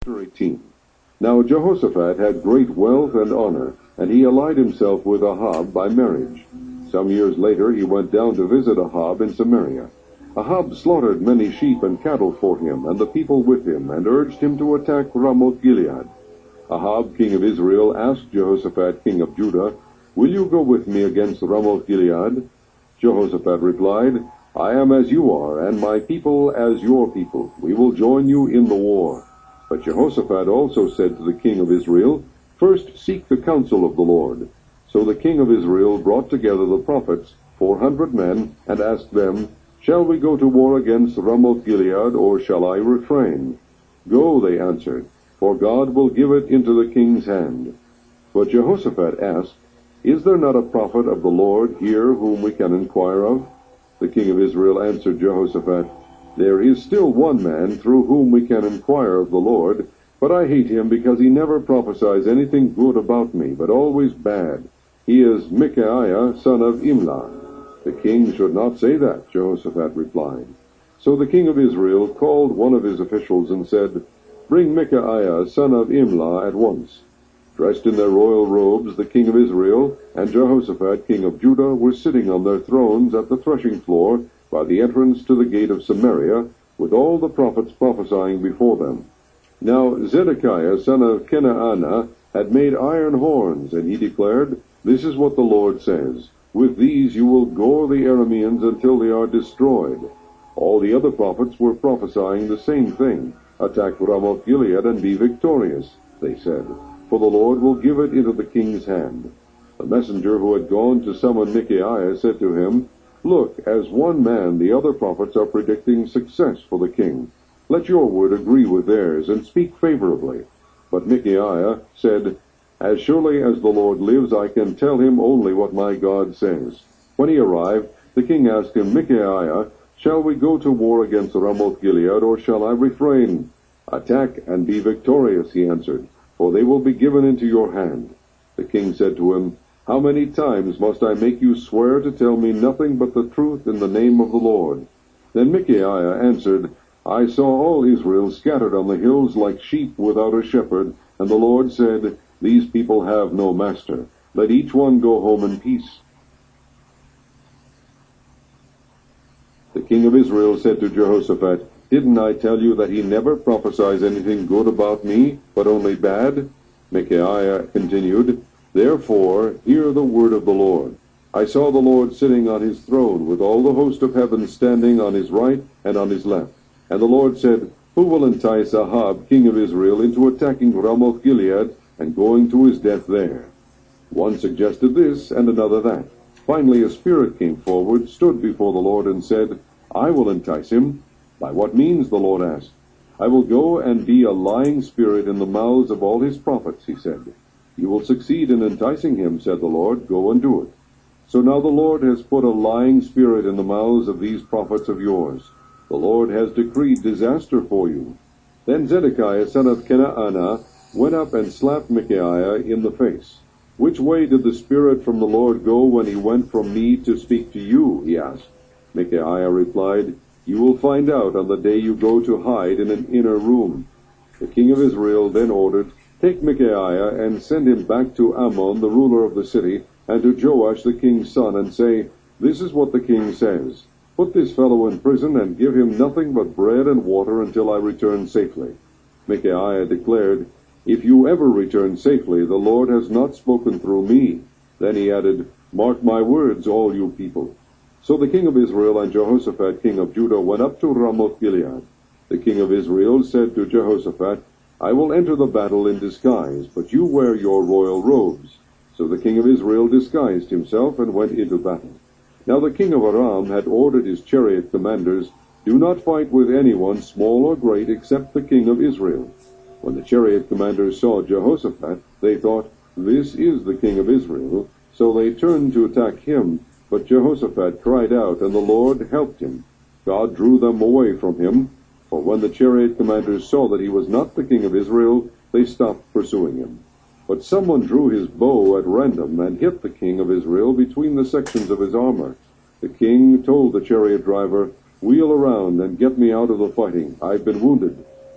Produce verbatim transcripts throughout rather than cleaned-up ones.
Chapter eighteen. Now Jehoshaphat had great wealth and honor, and he allied himself with Ahab by marriage. Some years later he went down to visit Ahab in Samaria. Ahab slaughtered many sheep and cattle for him, and the people with him, and urged him to attack Ramoth-Gilead. Ahab, king of Israel, asked Jehoshaphat, king of Judah, "Will you go with me against Ramoth-Gilead?" Jehoshaphat replied, "I am as you are, and my people as your people. We will join you in the war." But Jehoshaphat also said to the king of Israel, "First seek the counsel of the Lord." So the king of Israel brought together the prophets, four hundred men, and asked them, "Shall we go to war against Ramoth-Gilead, or shall I refrain?" "Go," they answered, "for God will give it into the king's hand." But Jehoshaphat asked, "Is there not a prophet of the Lord here whom we can inquire of?" The king of Israel answered Jehoshaphat, "There is still one man through whom we can inquire of the Lord, but I hate him because he never prophesies anything good about me, but always bad. He is Micaiah, son of Imlah." "The king should not say that," Jehoshaphat replied. So the king of Israel called one of his officials and said, "Bring Micaiah, son of Imlah, at once." Dressed in their royal robes, the king of Israel and Jehoshaphat, king of Judah, were sitting on their thrones at the threshing floor by the entrance to the gate of Samaria, with all the prophets prophesying before them. Now Zedekiah, son of Kenaanah, had made iron horns, and he declared, "This is what the Lord says, with these you will gore the Arameans until they are destroyed." All the other prophets were prophesying the same thing. "Attack Ramoth-Gilead and be victorious," they said, "for the Lord will give it into the king's hand." The messenger who had gone to summon Micaiah said to him, "Look, as one man the other prophets are predicting success for the king. Let your word agree with theirs, and speak favorably." But Micaiah said, "As surely as the Lord lives, I can tell him only what my God says." When he arrived, the king asked him, "Micaiah, shall we go to war against Ramoth-Gilead, or shall I refrain?" "Attack and be victorious," he answered, "for they will be given into your hand." The king said to him, "How many times must I make you swear to tell me nothing but the truth in the name of the Lord?" Then Micaiah answered, "I saw all Israel scattered on the hills like sheep without a shepherd, and the Lord said, 'These people have no master. Let each one go home in peace.'" The king of Israel said to Jehoshaphat, "Didn't I tell you that he never prophesies anything good about me, but only bad?" Micaiah continued, "Therefore hear the word of the Lord. I saw the Lord sitting on his throne, with all the host of heaven standing on his right and on his left. And the Lord said, 'Who will entice Ahab, king of Israel, into attacking Ramoth-Gilead and going to his death there?' One suggested this, and another that. Finally a spirit came forward, stood before the Lord, and said, 'I will entice him.' 'By what means?' the Lord asked. 'I will go and be a lying spirit in the mouths of all his prophets,' he said. 'You will succeed in enticing him,' said the Lord. 'Go and do it.' So now the Lord has put a lying spirit in the mouths of these prophets of yours. The Lord has decreed disaster for you." Then Zedekiah, son of Kenaanah, went up and slapped Micaiah in the face. "Which way did the spirit from the Lord go when he went from me to speak to you?" he asked. Micaiah replied, "You will find out on the day you go to hide in an inner room." The king of Israel then ordered, "Take Micaiah and send him back to Ammon, the ruler of the city, and to Joash the king's son, and say, 'This is what the king says. Put this fellow in prison and give him nothing but bread and water until I return safely.'" Micaiah declared, "If you ever return safely, the Lord has not spoken through me." Then he added, "Mark my words, all you people." So the king of Israel and Jehoshaphat, king of Judah, went up to Ramoth-Gilead. The king of Israel said to Jehoshaphat, "I will enter the battle in disguise, but you wear your royal robes." So the king of Israel disguised himself and went into battle. Now the king of Aram had ordered his chariot commanders, "Do not fight with anyone, small or great, except the king of Israel." When the chariot commanders saw Jehoshaphat, they thought, "This is the king of Israel." So they turned to attack him, but Jehoshaphat cried out, and the Lord helped him. God drew them away from him, for when the chariot commanders saw that he was not the king of Israel, they stopped pursuing him. But someone drew his bow at random and hit the king of Israel between the sections of his armor. The king told the chariot driver, "Wheel around and get me out of the fighting. I've been wounded."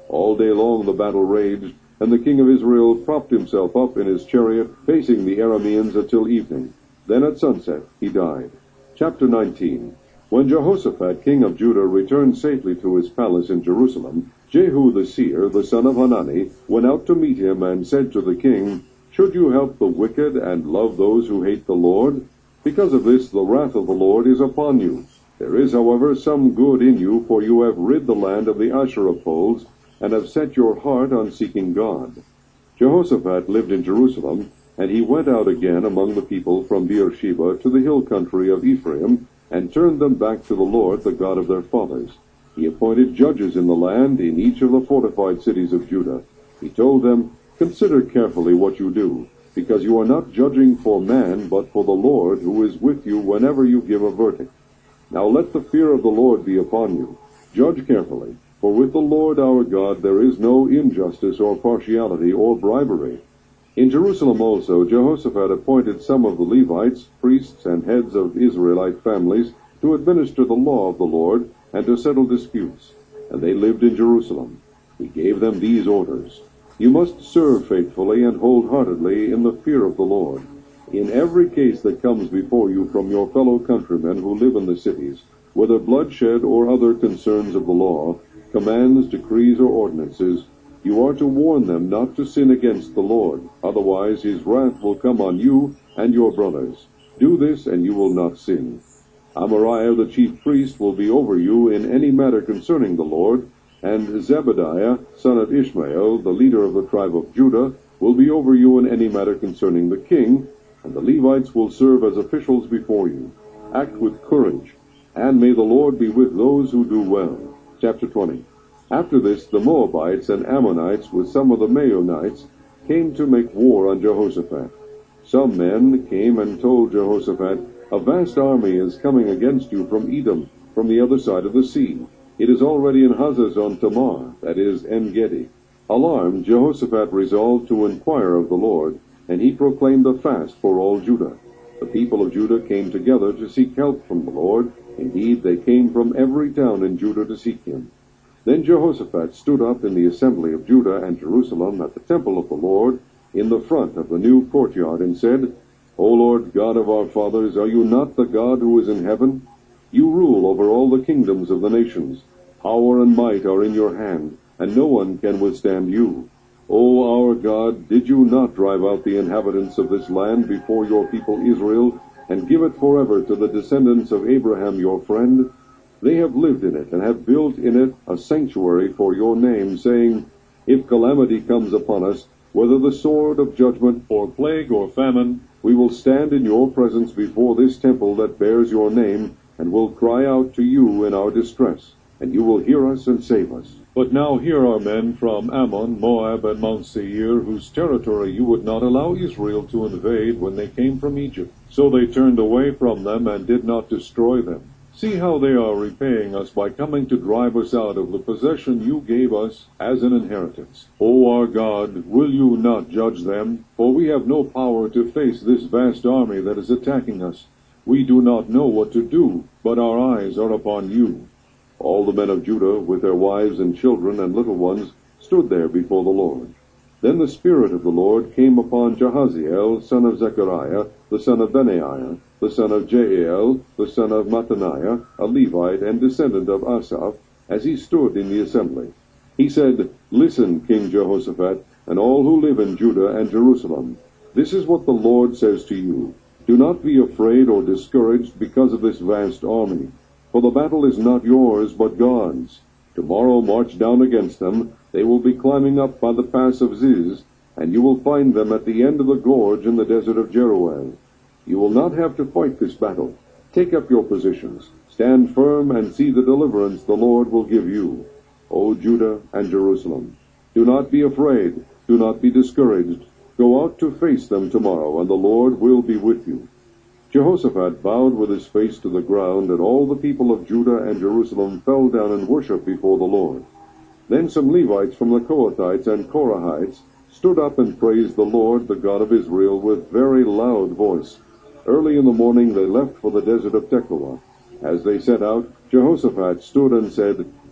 All day long the battle raged, and the king of Israel propped himself up in his chariot, facing the Arameans until evening. Then at sunset he died. Chapter nineteen. When Jehoshaphat, king of Judah, returned safely to his palace in Jerusalem, Jehu the seer, the son of Hanani, went out to meet him and said to the king, "Should you help the wicked and love those who hate the Lord? Because of this the wrath of the Lord is upon you. There is, however, some good in you, for you have rid the land of the Asherah poles, and have set your heart on seeking God." Jehoshaphat lived in Jerusalem, and he went out again among the people from Beersheba to the hill country of Ephraim, and turned them back to the Lord, the God of their fathers. He appointed judges in the land, in each of the fortified cities of Judah. He told them, "Consider carefully what you do, because you are not judging for man, but for the Lord, who is with you whenever you give a verdict. Now let the fear of the Lord be upon you. Judge carefully, for with the Lord our God there is no injustice or partiality or bribery." In Jerusalem also Jehoshaphat appointed some of the Levites, priests, and heads of Israelite families to administer the law of the Lord and to settle disputes, and they lived in Jerusalem. He gave them these orders: "You must serve faithfully and wholeheartedly in the fear of the Lord. In every case that comes before you from your fellow countrymen who live in the cities, whether bloodshed or other concerns of the law, commands, decrees, or ordinances, you are to warn them not to sin against the Lord, otherwise his wrath will come on you and your brothers. Do this, and you will not sin. Amariah the chief priest will be over you in any matter concerning the Lord, and Zebadiah, son of Ishmael, the leader of the tribe of Judah, will be over you in any matter concerning the king, and the Levites will serve as officials before you. Act with courage, and may the Lord be with those who do well." Chapter twenty. After this, the Moabites and Ammonites, with some of the Maonites, came to make war on Jehoshaphat. Some men came and told Jehoshaphat, "A vast army is coming against you from Edom, from the other side of the sea. It is already in Hazazon Tamar," that is, En-Gedi. Alarmed, Jehoshaphat resolved to inquire of the Lord, and he proclaimed a fast for all Judah. The people of Judah came together to seek help from the Lord. Indeed, they came from every town in Judah to seek him. Then Jehoshaphat stood up in the assembly of Judah and Jerusalem at the temple of the Lord, in the front of the new courtyard, and said, "O Lord God of our fathers, are you not the God who is in heaven? You rule over all the kingdoms of the nations. Power and might are in your hand, and no one can withstand you. O our God, did you not drive out the inhabitants of this land before your people Israel, and give it forever to the descendants of Abraham your friend? They have lived in it, and have built in it a sanctuary for your name, saying, 'If calamity comes upon us, whether the sword of judgment, or plague, or famine, we will stand in your presence before this temple that bears your name, and will cry out to you in our distress, and you will hear us and save us.' But now here are men from Ammon, Moab, and Mount Seir, whose territory you would not allow Israel to invade when they came from Egypt. So they turned away from them and did not destroy them. See how they are repaying us by coming to drive us out of the possession you gave us as an inheritance. O our God, will you not judge them? For we have no power to face this vast army that is attacking us. We do not know what to do, but our eyes are upon you." All the men of Judah, with their wives and children and little ones, stood there before the Lord. Then the Spirit of the Lord came upon Jahaziel, son of Zechariah, the son of Benaiah, the son of Jael, the son of Mattaniah, a Levite and descendant of Asaph, as he stood in the assembly. He said, "Listen, King Jehoshaphat, and all who live in Judah and Jerusalem. This is what the Lord says to you. Do not be afraid or discouraged because of this vast army, for the battle is not yours, but God's. Tomorrow march down against them. They will be climbing up by the pass of Ziz, and you will find them at the end of the gorge in the desert of Jeruel. You will not have to fight this battle. Take up your positions, stand firm, and see the deliverance the Lord will give you, O Judah and Jerusalem. Do not be afraid, do not be discouraged. Go out to face them tomorrow, and the Lord will be with you." Jehoshaphat bowed with his face to the ground, and all the people of Judah and Jerusalem fell down and worshipped before the Lord. Then some Levites from the Kohathites and Korahites stood up and praised the Lord, the God of Israel, with very loud voice. Early in the morning they left for the desert of Tekoa. As they set out, Jehoshaphat stood and said,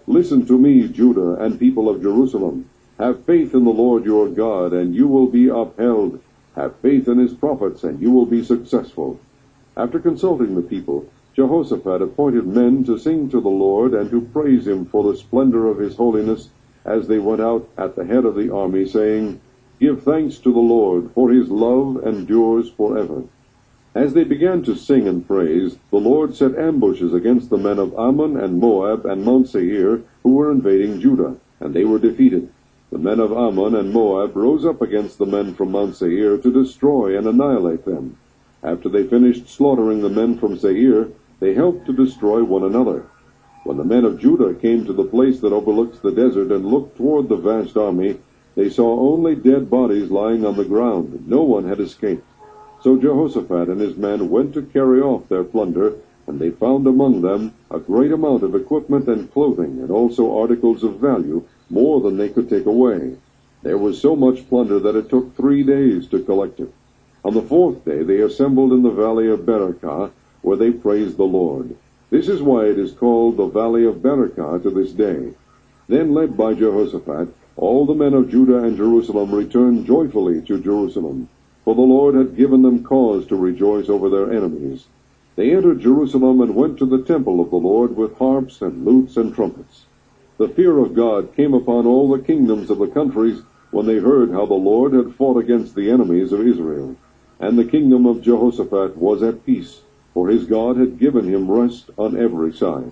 Listen to me, Judah and people of Jerusalem. Have faith in the Lord your God, and you will be upheld. Have faith in his prophets, and you will be successful. After consulting the people, Jehoshaphat appointed men to sing to the Lord and to praise him for the splendor of his holiness as they went out at the head of the army, saying, Give thanks to the Lord, for his love endures forever. As they began to sing and praise, the Lord set ambushes against the men of Ammon and Moab and Mount Seir, who were invading Judah, and they were defeated. The men of Ammon and Moab rose up against the men from Mount Seir to destroy and annihilate them. After they finished slaughtering the men from Seir, they helped to destroy one another. When the men of Judah came to the place that overlooks the desert and looked toward the vast army, they saw only dead bodies lying on the ground. No one had escaped. So Jehoshaphat and his men went to carry off their plunder, and they found among them a great amount of equipment and clothing, and also articles of value, more than they could take away. There was so much plunder that it took three days to collect it. On the fourth day they assembled in the valley of Berakah, where they praised the Lord. This is why it is called the valley of Berakah to this day. Then, led by Jehoshaphat, all the men of Judah and Jerusalem returned joyfully to Jerusalem, for the Lord had given them cause to rejoice over their enemies. They entered Jerusalem and went to the temple of the Lord with harps and lutes and trumpets. The fear of God came upon all the kingdoms of the countries when they heard how the Lord had fought against the enemies of Israel. And the kingdom of Jehoshaphat was at peace, for his God had given him rest on every side.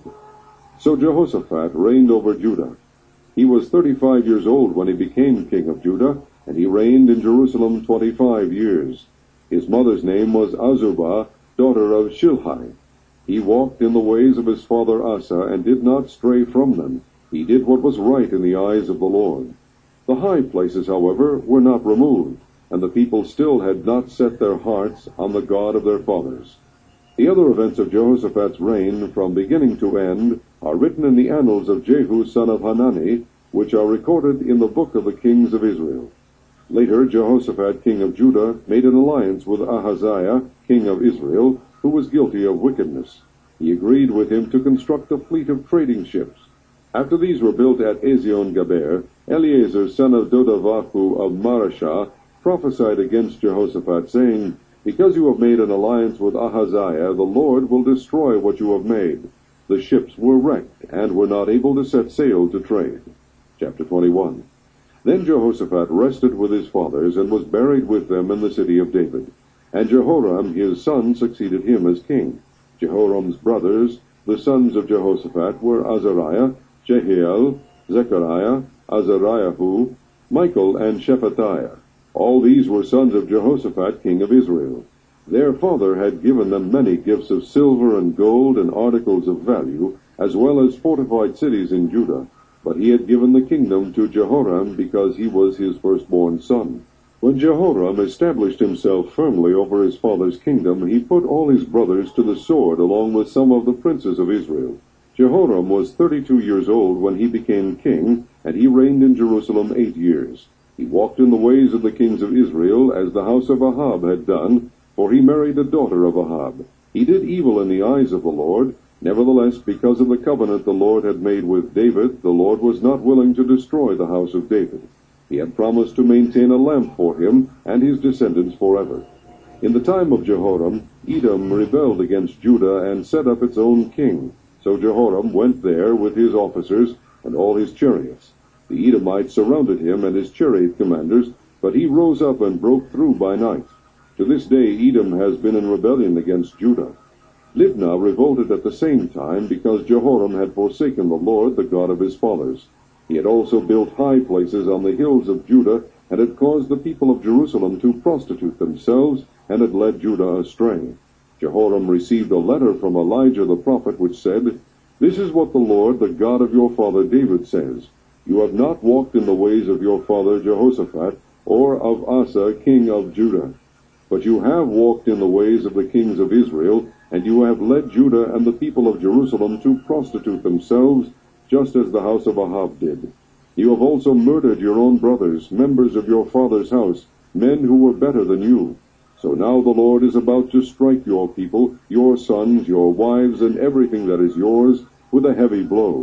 So Jehoshaphat reigned over Judah. He was thirty-five years old when he became king of Judah, and he reigned in Jerusalem twenty-five years. His mother's name was Azubah, daughter of Shilhi. He walked in the ways of his father Asa, and did not stray from them. He did what was right in the eyes of the Lord. The high places, however, were not removed, and the people still had not set their hearts on the God of their fathers. The other events of Jehoshaphat's reign, from beginning to end, are written in the annals of Jehu son of Hanani, which are recorded in the book of the kings of Israel. Later, Jehoshaphat, king of Judah, made an alliance with Ahaziah, king of Israel, who was guilty of wickedness. He agreed with him to construct a fleet of trading ships. After these were built at Ezion-Gaber, Eleazar, son of Dodavahu of Marashah, prophesied against Jehoshaphat, saying, Because you have made an alliance with Ahaziah, the Lord will destroy what you have made. The ships were wrecked, and were not able to set sail to trade. Chapter twenty-one. Then Jehoshaphat rested with his fathers, and was buried with them in the city of David. And Jehoram his son succeeded him as king. Jehoram's brothers, the sons of Jehoshaphat, were Azariah, Jehiel, Zechariah, Azariahu, Michael, and Shephatiah. All these were sons of Jehoshaphat, king of Israel. Their father had given them many gifts of silver and gold and articles of value, as well as fortified cities in Judah. But he had given the kingdom to Jehoram because he was his firstborn son. When Jehoram established himself firmly over his father's kingdom, he put all his brothers to the sword along with some of the princes of Israel. Jehoram was thirty-two years old when he became king, and he reigned in Jerusalem eight years. He walked in the ways of the kings of Israel, as the house of Ahab had done, for he married a daughter of Ahab. He did evil in the eyes of the Lord. Nevertheless, because of the covenant the Lord had made with David, the Lord was not willing to destroy the house of David. He had promised to maintain a lamp for him and his descendants forever. In the time of Jehoram, Edom rebelled against Judah and set up its own king. So Jehoram went there with his officers and all his chariots. The Edomites surrounded him and his chariot commanders, but he rose up and broke through by night. To this day Edom has been in rebellion against Judah. Libnah revolted at the same time because Jehoram had forsaken the Lord, the God of his fathers. He had also built high places on the hills of Judah, and had caused the people of Jerusalem to prostitute themselves, and had led Judah astray. Jehoram received a letter from Elijah the prophet, which said, This is what the Lord, the God of your father David, says. You have not walked in the ways of your father Jehoshaphat, or of Asa, king of Judah. But you have walked in the ways of the kings of Israel, and you have led Judah and the people of Jerusalem to prostitute themselves, just as the house of Ahab did. You have also murdered your own brothers, members of your father's house, men who were better than you. So now the Lord is about to strike your people, your sons, your wives, and everything that is yours, with a heavy blow.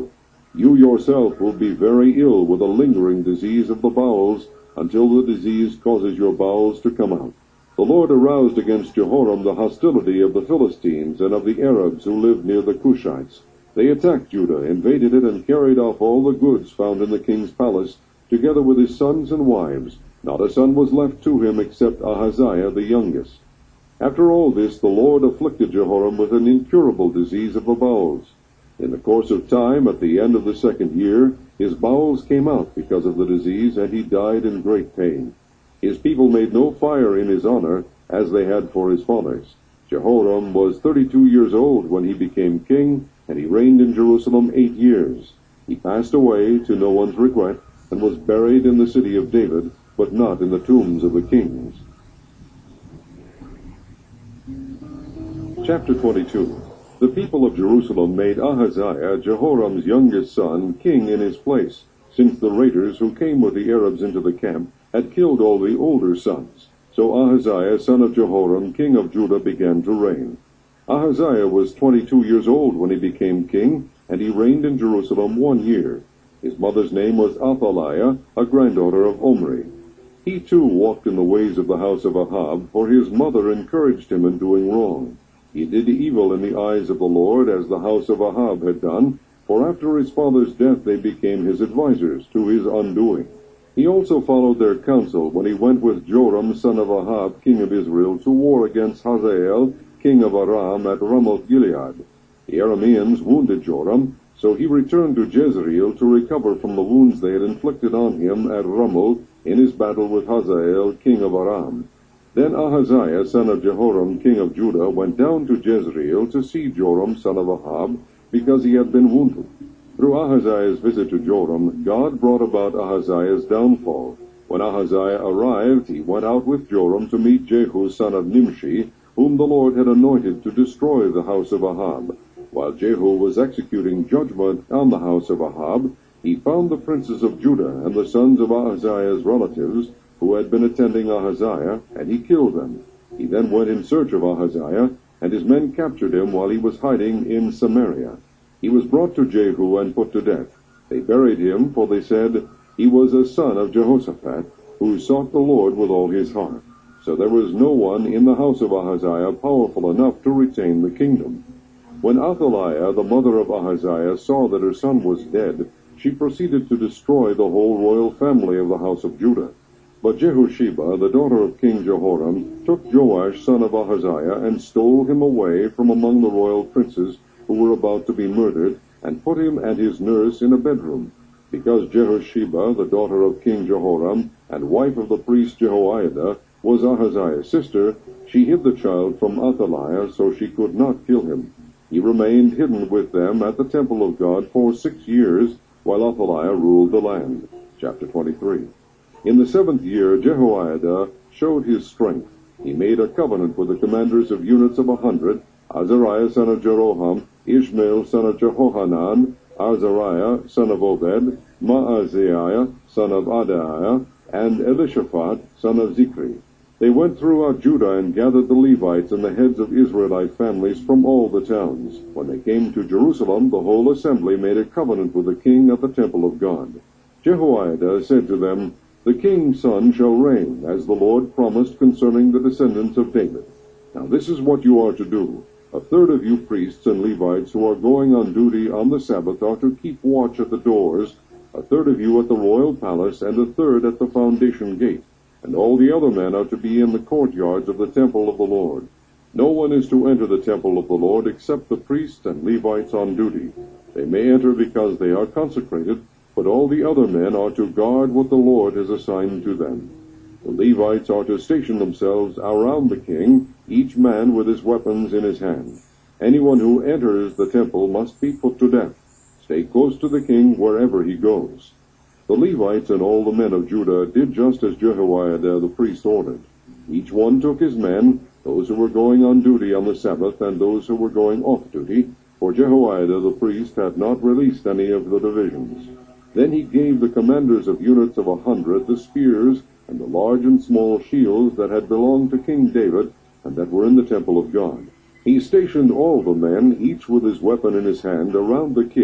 You yourself will be very ill with a lingering disease of the bowels, until the disease causes your bowels to come out. The Lord aroused against Jehoram the hostility of the Philistines and of the Arabs who lived near the Cushites. They attacked Judah, invaded it, and carried off all the goods found in the king's palace, together with his sons and wives. Not a son was left to him except Ahaziah the youngest. After all this, the Lord afflicted Jehoram with an incurable disease of the bowels. In the course of time, at the end of the second year, his bowels came out because of the disease, and he died in great pain. His people made no fire in his honor, as they had for his fathers. Jehoram was thirty-two years old when he became king, and he reigned in Jerusalem eight years. He passed away, to no one's regret, and was buried in the city of David, but not in the tombs of the kings. Chapter twenty-two. The people of Jerusalem made Ahaziah, Jehoram's youngest son, king in his place, since the raiders who came with the Arabs into the camp had killed all the older sons. So Ahaziah, son of Jehoram, king of Judah, began to reign. Ahaziah was twenty-two years old when he became king, and he reigned in Jerusalem one year. His mother's name was Athaliah, a granddaughter of Omri. He too walked in the ways of the house of Ahab, for his mother encouraged him in doing wrong. He did evil in the eyes of the Lord, as the house of Ahab had done, for after his father's death they became his advisers, to his undoing. He also followed their counsel when he went with Joram son of Ahab, king of Israel, to war against Hazael, king of Aram, at Ramoth-Gilead. The Arameans wounded Joram, so he returned to Jezreel to recover from the wounds they had inflicted on him at Ramoth in his battle with Hazael, king of Aram. Then Ahaziah, son of Jehoram, king of Judah, went down to Jezreel to see Joram, son of Ahab, because he had been wounded. Through Ahaziah's visit to Joram, God brought about Ahaziah's downfall. When Ahaziah arrived, he went out with Joram to meet Jehu, son of Nimshi, whom the Lord had anointed to destroy the house of Ahab. While Jehu was executing judgment on the house of Ahab, he found the princes of Judah and the sons of Ahaziah's relatives, who had been attending Ahaziah, and he killed them. He then went in search of Ahaziah, and his men captured him while he was hiding in Samaria. He was brought to Jehu and put to death. They buried him, for they said, he was a son of Jehoshaphat, who sought the Lord with all his heart. So there was no one in the house of Ahaziah powerful enough to retain the kingdom. When Athaliah, the mother of Ahaziah, saw that her son was dead, she proceeded to destroy the whole royal family of the house of Judah. But Jehosheba, the daughter of King Jehoram, took Joash, son of Ahaziah, and stole him away from among the royal princes who were about to be murdered, and put him and his nurse in a bedroom. Because Jehosheba, the daughter of King Jehoram, and wife of the priest Jehoiada, was Ahaziah's sister, she hid the child from Athaliah, so she could not kill him. He remained hidden with them at the temple of God for six years, while Athaliah ruled the land. Chapter twenty-three. In the seventh year, Jehoiada showed his strength. He made a covenant with the commanders of units of a hundred, Azariah son of Jeroham, Ishmael son of Jehohanan, Azariah son of Obed, Maaziah son of Adaiah, and Elishaphat son of Zikri. They went throughout Judah and gathered the Levites and the heads of Israelite families from all the towns. When they came to Jerusalem, the whole assembly made a covenant with the king at the temple of God. Jehoiada said to them, the king's son shall reign, as the Lord promised concerning the descendants of David. Now this is what you are to do. A third of you priests and Levites who are going on duty on the Sabbath are to keep watch at the doors, a third of you at the royal palace, and a third at the foundation gate. And all the other men are to be in the courtyards of the temple of the Lord. No one is to enter the temple of the Lord except the priests and Levites on duty. They may enter because they are consecrated, but all the other men are to guard what the Lord has assigned to them. The Levites are to station themselves around the king, each man with his weapons in his hand. Anyone who enters the temple must be put to death. Stay close to the king wherever he goes. The Levites and all the men of Judah did just as Jehoiada the priest ordered. Each one took his men, those who were going on duty on the Sabbath and those who were going off duty, for Jehoiada the priest had not released any of the divisions. Then he gave the commanders of units of a hundred the spears and the large and small shields that had belonged to King David and that were in the temple of God. He stationed all the men, each with his weapon in his hand, around the king,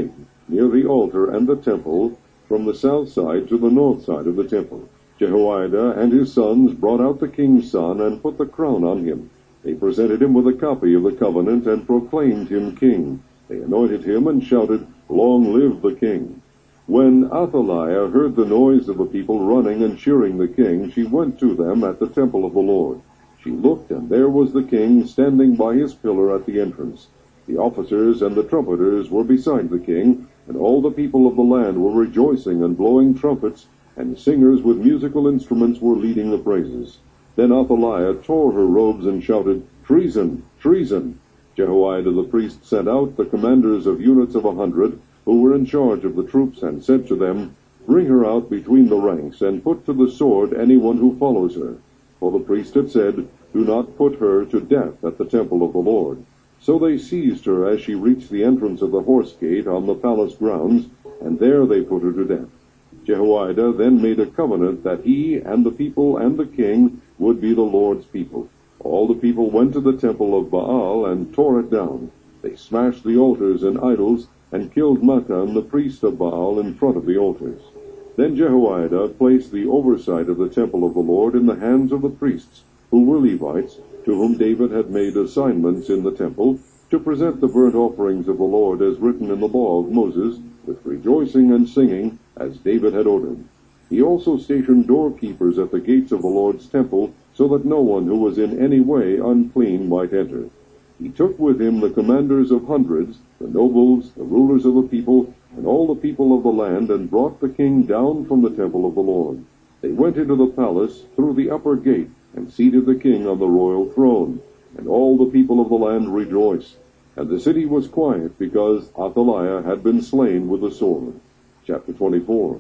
near the altar and the temple, from the south side to the north side of the temple. Jehoiada and his sons brought out the king's son and put the crown on him. They presented him with a copy of the covenant and proclaimed him king. They anointed him and shouted, "Long live the king!" When Athaliah heard the noise of the people running and cheering the king, she went to them at the temple of the Lord. She looked, and there was the king standing by his pillar at the entrance. The officers and the trumpeters were beside the king, and all the people of the land were rejoicing and blowing trumpets, and singers with musical instruments were leading the praises. Then Athaliah tore her robes and shouted, "Treason! Treason!" Jehoiada the priest sent out the commanders of units of a hundred, who were in charge of the troops, and said to them, "Bring her out between the ranks, and put to the sword anyone who follows her." For the priest had said, "Do not put her to death at the temple of the Lord." So they seized her as she reached the entrance of the horse gate on the palace grounds, and there they put her to death. Jehoiada then made a covenant that he and the people and the king would be the Lord's people. All the people went to the temple of Baal and tore it down. They smashed the altars and idols, and killed Mattan the priest of Baal in front of the altars. Then Jehoiada placed the oversight of the temple of the Lord in the hands of the priests, who were Levites, to whom David had made assignments in the temple, to present the burnt offerings of the Lord as written in the law of Moses, with rejoicing and singing, as David had ordered. He also stationed doorkeepers at the gates of the Lord's temple, so that no one who was in any way unclean might enter. He took with him the commanders of hundreds, the nobles, the rulers of the people, and all the people of the land, and brought the king down from the temple of the Lord. They went into the palace through the upper gate, and seated the king on the royal throne. And all the people of the land rejoiced. And the city was quiet, because Athaliah had been slain with the sword. Chapter twenty-four.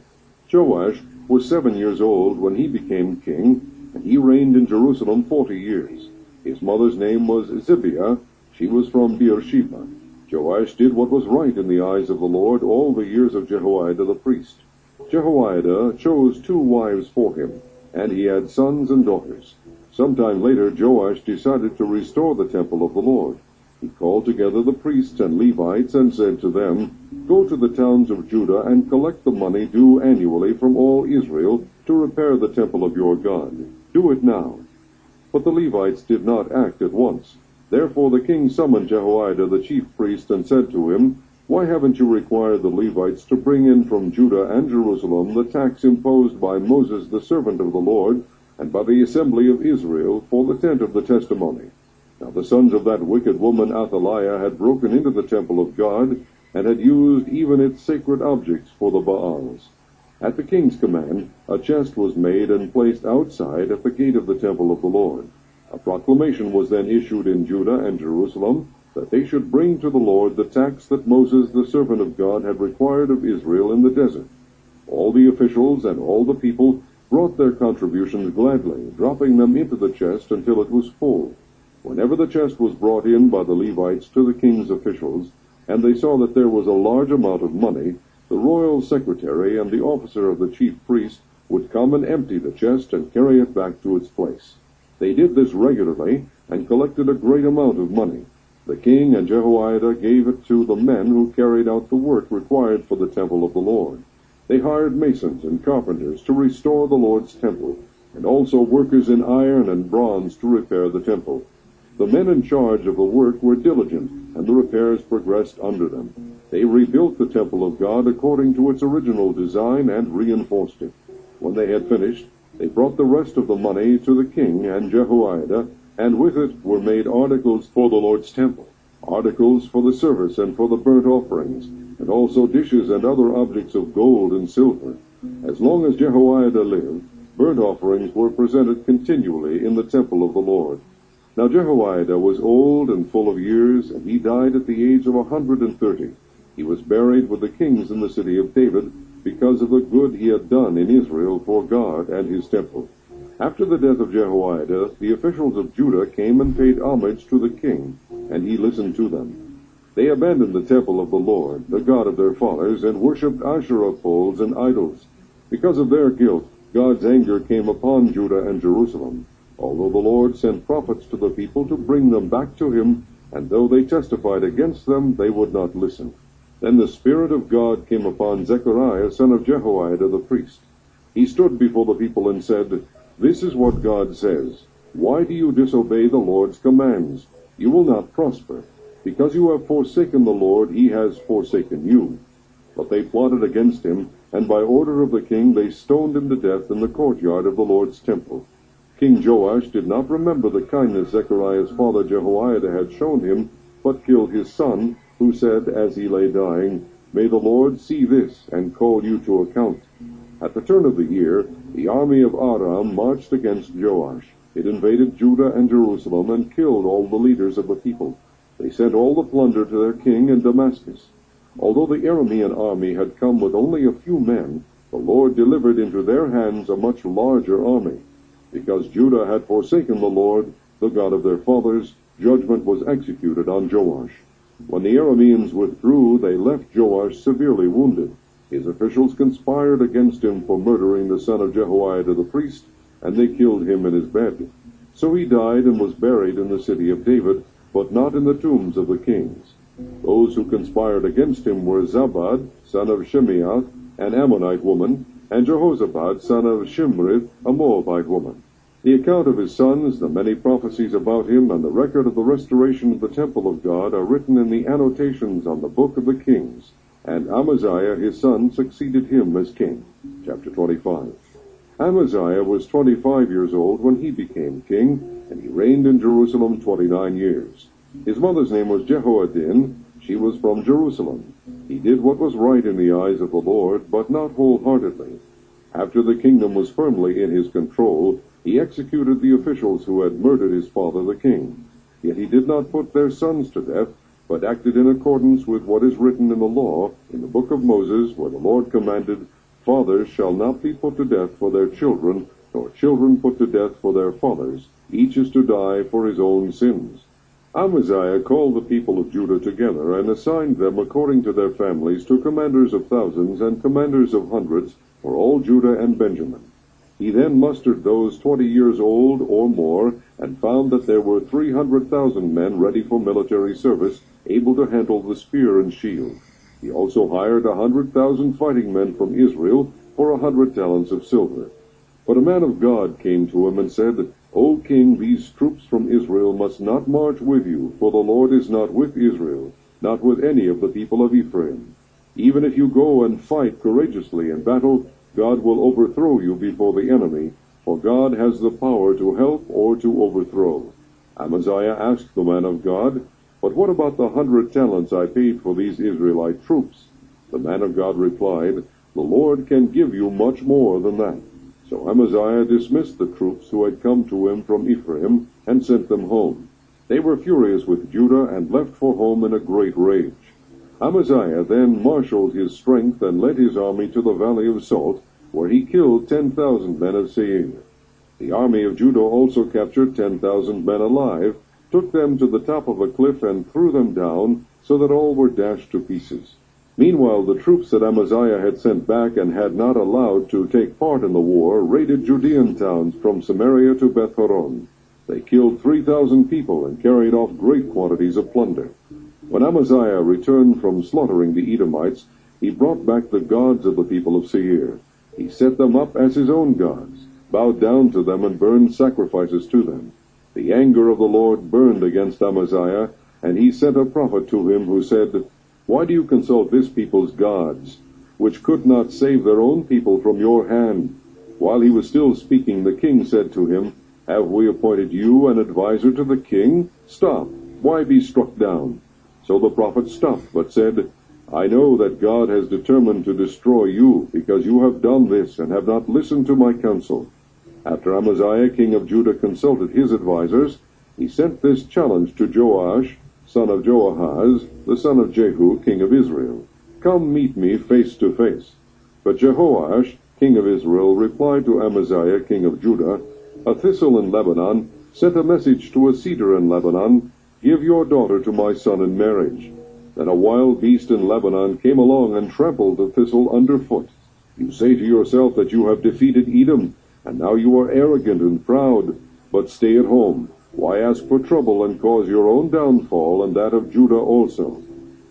Joash was seven years old when he became king, and he reigned in Jerusalem forty years. His mother's name was Zibiah. She was from Beersheba. Joash did what was right in the eyes of the Lord all the years of Jehoiada the priest. Jehoiada chose two wives for him, and he had sons and daughters. Sometime later, Joash decided to restore the temple of the Lord. He called together the priests and Levites and said to them, "Go to the towns of Judah and collect the money due annually from all Israel to repair the temple of your God. Do it now." But the Levites did not act at once. Therefore the king summoned Jehoiada the chief priest and said to him, "Why haven't you required the Levites to bring in from Judah and Jerusalem the tax imposed by Moses the servant of the Lord, and by the assembly of Israel, for the tent of the testimony?" Now the sons of that wicked woman Athaliah had broken into the temple of God, and had used even its sacred objects for the Baals. At the king's command, a chest was made and placed outside at the gate of the temple of the Lord. A proclamation was then issued in Judah and Jerusalem, that they should bring to the Lord the tax that Moses the servant of God had required of Israel in the desert. All the officials and all the people brought their contributions gladly, dropping them into the chest until it was full. Whenever the chest was brought in by the Levites to the king's officials, and they saw that there was a large amount of money, the royal secretary and the officer of the chief priest would come and empty the chest and carry it back to its place. They did this regularly, and collected a great amount of money. The king and Jehoiada gave it to the men who carried out the work required for the temple of the Lord. They hired masons and carpenters to restore the Lord's temple, and also workers in iron and bronze to repair the temple. The men in charge of the work were diligent, and the repairs progressed under them. They rebuilt the temple of God according to its original design and reinforced it. When they had finished, they brought the rest of the money to the king and Jehoiada, and with it were made articles for the Lord's temple, articles for the service and for the burnt offerings, and also dishes and other objects of gold and silver. As long as Jehoiada lived, burnt offerings were presented continually in the temple of the Lord. Now Jehoiada was old and full of years, and he died at the age of a hundred and thirty. He was buried with the kings in the city of David, because of the good he had done in Israel for God and his temple. After the death of Jehoiada, the officials of Judah came and paid homage to the king, and he listened to them. They abandoned the temple of the Lord, the God of their fathers, and worshipped Asherah poles and idols. Because of their guilt, God's anger came upon Judah and Jerusalem, although the Lord sent prophets to the people to bring them back to him, and though they testified against them, they would not listen. Then the Spirit of God came upon Zechariah, son of Jehoiada the priest. He stood before the people and said, "This is what God says. Why do you disobey the Lord's commands? You will not prosper. Because you have forsaken the Lord, he has forsaken you." But they plotted against him, and by order of the king they stoned him to death in the courtyard of the Lord's temple. King Joash did not remember the kindness Zechariah's father Jehoiada had shown him, but killed his son, who said as he lay dying, "May the Lord see this, and call you to account." At the turn of the year, the army of Aram marched against Joash. It invaded Judah and Jerusalem, and killed all the leaders of the people. They sent all the plunder to their king in Damascus. Although the Aramean army had come with only a few men, the Lord delivered into their hands a much larger army. Because Judah had forsaken the Lord, the God of their fathers, judgment was executed on Joash. When the Arameans withdrew, they left Joash severely wounded. His officials conspired against him for murdering the son of Jehoiada the priest, and they killed him in his bed. So he died and was buried in the city of David, but not in the tombs of the kings. Those who conspired against him were Zabad, son of Shimeath, an Ammonite woman, and Jehozabad, son of Shimrith, a Moabite woman. The account of his sons, the many prophecies about him, and the record of the restoration of the temple of God are written in the annotations on the book of the kings. And Amaziah his son succeeded him as king. Chapter twenty-five. Amaziah was twenty-five years old when he became king, and he reigned in Jerusalem twenty-nine years. His mother's name was Jehoaddin. She was from Jerusalem. He did what was right in the eyes of the Lord, but not wholeheartedly. After the kingdom was firmly in his control, he executed the officials who had murdered his father the king. Yet he did not put their sons to death, but acted in accordance with what is written in the law, in the book of Moses, where the Lord commanded, "Fathers shall not be put to death for their children, nor children put to death for their fathers. Each is to die for his own sins." Amaziah called the people of Judah together, and assigned them according to their families to commanders of thousands and commanders of hundreds for all Judah and Benjamin. He then mustered those twenty years old or more, and found that there were three hundred thousand men ready for military service, able to handle the spear and shield. He also hired a hundred thousand fighting men from Israel for a hundred talents of silver. But a man of God came to him and said, "O king, these troops from Israel must not march with you, for the Lord is not with Israel, not with any of the people of Ephraim. Even if you go and fight courageously in battle, God will overthrow you before the enemy, for God has the power to help or to overthrow." Amaziah asked the man of God, "But what about the hundred talents I paid for these Israelite troops?" The man of God replied, "The Lord can give you much more than that." So Amaziah dismissed the troops who had come to him from Ephraim, and sent them home. They were furious with Judah, and left for home in a great rage. Amaziah then marshaled his strength, and led his army to the valley of Salt, where he killed ten thousand men of Seir. The army of Judah also captured ten thousand men alive, took them to the top of a cliff, and threw them down, so that all were dashed to pieces. Meanwhile, the troops that Amaziah had sent back and had not allowed to take part in the war raided Judean towns from Samaria to Beth-horon. They killed three thousand people and carried off great quantities of plunder. When Amaziah returned from slaughtering the Edomites, he brought back the gods of the people of Seir. He set them up as his own gods, bowed down to them, and burned sacrifices to them. The anger of the Lord burned against Amaziah, and he sent a prophet to him who said, "Why do you consult this people's gods, which could not save their own people from your hand?" While he was still speaking, the king said to him, "Have we appointed you an adviser to the king? Stop! Why be struck down?" So the prophet stopped, but said, "I know that God has determined to destroy you, because you have done this, and have not listened to my counsel." After Amaziah king of Judah consulted his advisers, he sent this challenge to Joash, son of Joahaz, the son of Jehu, king of Israel, "Come meet me face to face." But Jehoash, king of Israel, replied to Amaziah, king of Judah, "A thistle in Lebanon sent a message to a cedar in Lebanon, 'Give your daughter to my son in marriage.' Then a wild beast in Lebanon came along and trampled the thistle underfoot. You say to yourself that you have defeated Edom, and now you are arrogant and proud. But stay at home. Why ask for trouble and cause your own downfall and that of Judah also?"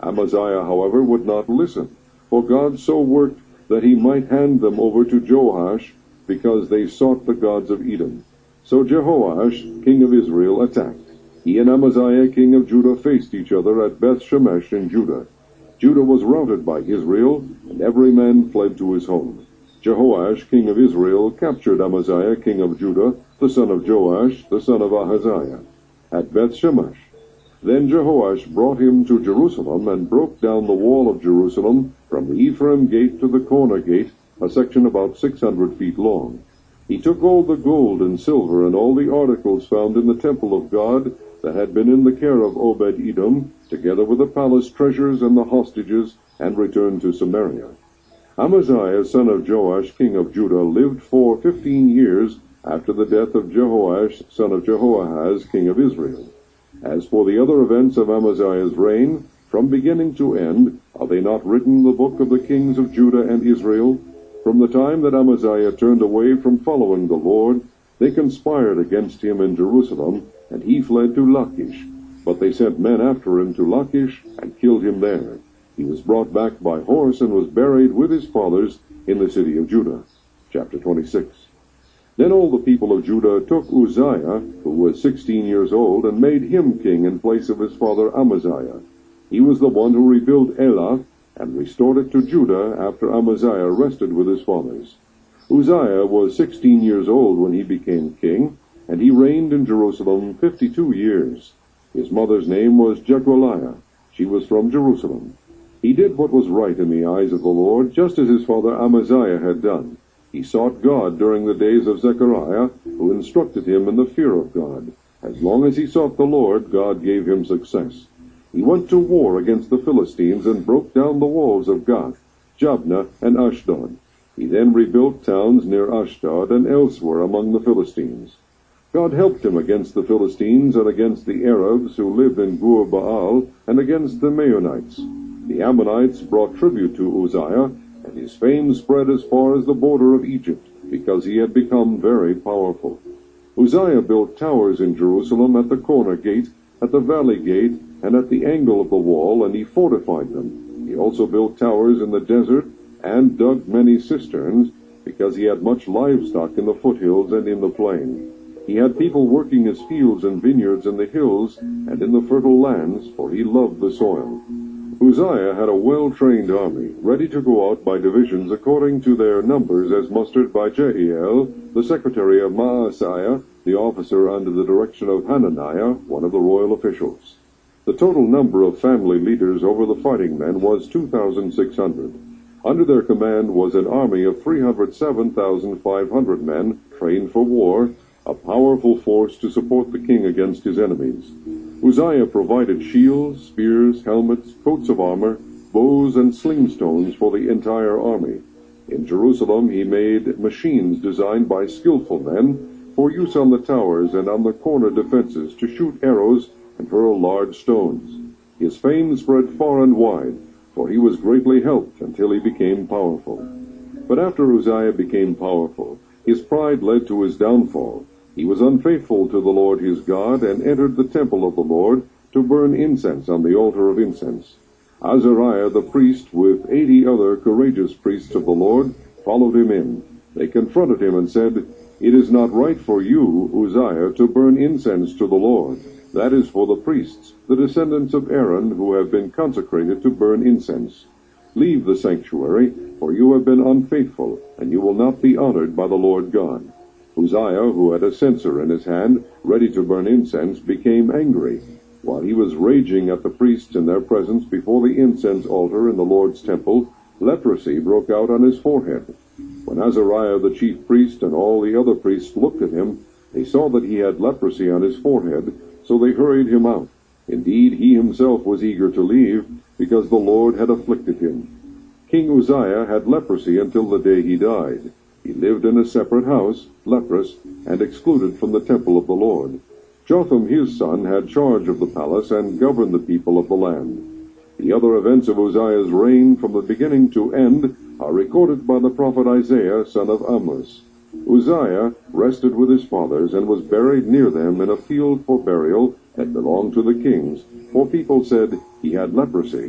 Amaziah, however, would not listen, for God so worked that he might hand them over to Joash, because they sought the gods of Edom. So Jehoash, king of Israel, attacked. He and Amaziah, king of Judah, faced each other at Beth-Shemesh in Judah. Judah was routed by Israel, and every man fled to his home. Jehoash, king of Israel, captured Amaziah, king of Judah, the son of Joash, the son of Ahaziah, at Beth-Shemesh. Then Jehoash brought him to Jerusalem, and broke down the wall of Jerusalem from the Ephraim gate to the corner gate, a section about six hundred feet long. He took all the gold and silver and all the articles found in the temple of God that had been in the care of Obed-Edom, together with the palace treasures and the hostages, and returned to Samaria. Amaziah, son of Joash, king of Judah, lived for fifteen years after the death of Jehoash, son of Jehoahaz, king of Israel. As for the other events of Amaziah's reign, from beginning to end, are they not written in the book of the kings of Judah and Israel? From the time that Amaziah turned away from following the Lord, they conspired against him in Jerusalem, and he fled to Lachish. But they sent men after him to Lachish, and killed him there. He was brought back by horse, and was buried with his fathers in the city of Judah. Chapter twenty-six. Then all the people of Judah took Uzziah, who was sixteen years old, and made him king in place of his father Amaziah. He was the one who rebuilt Elah, and restored it to Judah after Amaziah rested with his fathers. Uzziah was sixteen years old when he became king, and he reigned in Jerusalem fifty-two years. His mother's name was Jecoliah. She was from Jerusalem. He did what was right in the eyes of the Lord, just as his father Amaziah had done. He sought God during the days of Zechariah, who instructed him in the fear of God. As long as he sought the Lord, God gave him success. He went to war against the Philistines and broke down the walls of Gath, Jabneh, and Ashdod. He then rebuilt towns near Ashdod and elsewhere among the Philistines. God helped him against the Philistines and against the Arabs who lived in Gur Baal and against the Maonites. The Ammonites brought tribute to Uzziah, and his fame spread as far as the border of Egypt, because he had become very powerful. Uzziah built towers in Jerusalem at the corner gate, at the valley gate, and at the angle of the wall, and he fortified them. He also built towers in the desert, and dug many cisterns, because he had much livestock in the foothills and in the plain. He had people working his fields and vineyards in the hills and in the fertile lands, for he loved the soil. Uzziah had a well-trained army, ready to go out by divisions according to their numbers as mustered by Jehiel, the secretary of Maaseiah, the officer under the direction of Hananiah, one of the royal officials. The total number of family leaders over the fighting men was two thousand six hundred. Under their command was an army of three hundred seven thousand five hundred men trained for war, a powerful force to support the king against his enemies. Uzziah provided shields, spears, helmets, coats of armor, bows, and slingstones for the entire army. In Jerusalem he made machines designed by skillful men for use on the towers and on the corner defenses to shoot arrows and hurl large stones. His fame spread far and wide, for he was greatly helped until he became powerful. But after Uzziah became powerful, his pride led to his downfall. He was unfaithful to the Lord his God, and entered the temple of the Lord to burn incense on the altar of incense. Azariah the priest, with eighty other courageous priests of the Lord, followed him in. They confronted him and said, "It is not right for you, Uzziah, to burn incense to the Lord. That is for the priests, the descendants of Aaron, who have been consecrated to burn incense. Leave the sanctuary, for you have been unfaithful, and you will not be honored by the Lord God." Uzziah, who had a censer in his hand, ready to burn incense, became angry. While he was raging at the priests in their presence before the incense altar in the Lord's temple, leprosy broke out on his forehead. When Azariah the chief priest and all the other priests looked at him, they saw that he had leprosy on his forehead, so they hurried him out. Indeed, he himself was eager to leave, because the Lord had afflicted him. King Uzziah had leprosy until the day he died. He lived in a separate house, leprous, and excluded from the temple of the Lord. Jotham his son had charge of the palace and governed the people of the land. The other events of Uzziah's reign from the beginning to end are recorded by the prophet Isaiah, son of Amos. Uzziah rested with his fathers and was buried near them in a field for burial that belonged to the kings, for people said he had leprosy.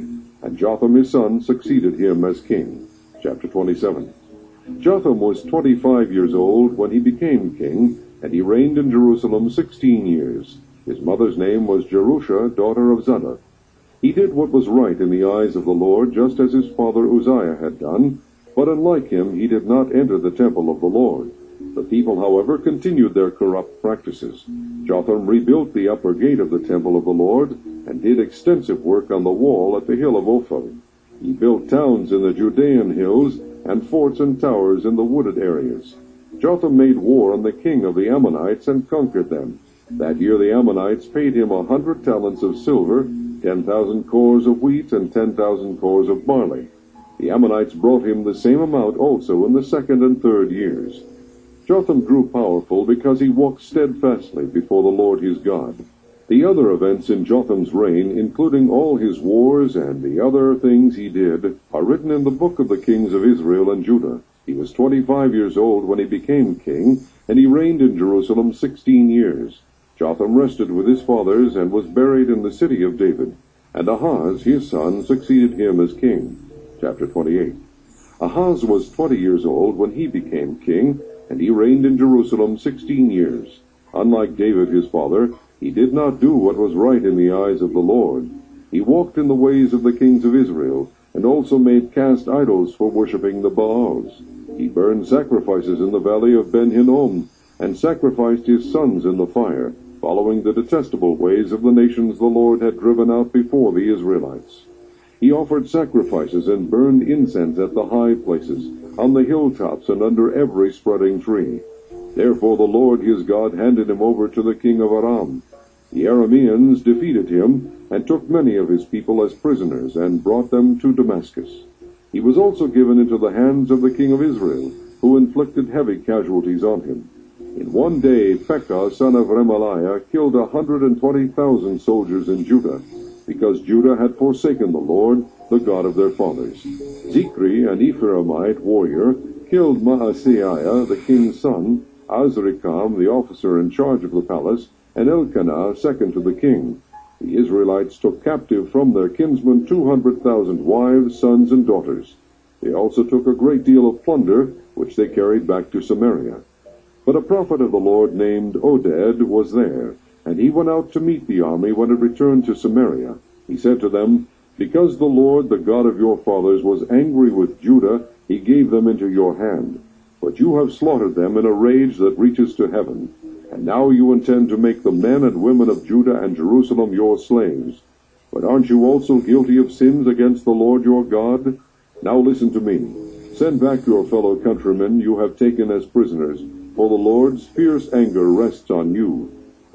and Jotham his son succeeded him as king. Chapter twenty-seven. Jotham was twenty-five years old when he became king, and he reigned in Jerusalem sixteen years. His mother's name was Jerusha, daughter of Zadok. He did what was right in the eyes of the Lord, just as his father Uzziah had done, but unlike him he did not enter the temple of the Lord. The people, however, continued their corrupt practices. Jotham rebuilt the upper gate of the temple of the Lord, and did extensive work on the wall at the hill of Ophel. He built towns in the Judean hills, and forts and towers in the wooded areas. Jotham made war on the king of the Ammonites and conquered them. That year the Ammonites paid him a hundred talents of silver, ten thousand cores of wheat, and ten thousand cores of barley. The Ammonites brought him the same amount also in the second and third years. Jotham grew powerful because he walked steadfastly before the Lord his God. The other events in Jotham's reign, including all his wars and the other things he did, are written in the book of the kings of Israel and Judah. He was twenty-five years old when he became king, and he reigned in Jerusalem sixteen years. Jotham rested with his fathers and was buried in the city of David, and Ahaz his son succeeded him as king. Chapter twenty-eight. Ahaz was twenty years old when he became king, and he reigned in Jerusalem sixteen years. Unlike David his father, he did not do what was right in the eyes of the Lord. He walked in the ways of the kings of Israel, and also made cast idols for worshipping the Baals. He burned sacrifices in the valley of Ben-Hinnom, and sacrificed his sons in the fire, following the detestable ways of the nations the Lord had driven out before the Israelites. He offered sacrifices and burned incense at the high places, on the hilltops and under every spreading tree. Therefore the Lord his God handed him over to the king of Aram. The Arameans defeated him, and took many of his people as prisoners, and brought them to Damascus. He was also given into the hands of the king of Israel, who inflicted heavy casualties on him. In one day Pekah son of Remaliah killed a hundred and twenty thousand soldiers in Judah, because Judah had forsaken the Lord, the God of their fathers. Zikri, an Ephraimite warrior, killed Maaseiah, the king's son, Azrikam, the officer in charge of the palace, and Elkanah, second to the king. The Israelites took captive from their kinsmen two hundred thousand wives, sons, and daughters. They also took a great deal of plunder, which they carried back to Samaria. But a prophet of the Lord named Oded was there, and he went out to meet the army when it returned to Samaria. He said to them, "Because the Lord, the God of your fathers, was angry with Judah, he gave them into your hand. But you have slaughtered them in a rage that reaches to heaven. And now you intend to make the men and women of Judah and Jerusalem your slaves. But aren't you also guilty of sins against the Lord your God? Now listen to me. Send back your fellow countrymen you have taken as prisoners, for the Lord's fierce anger rests on you."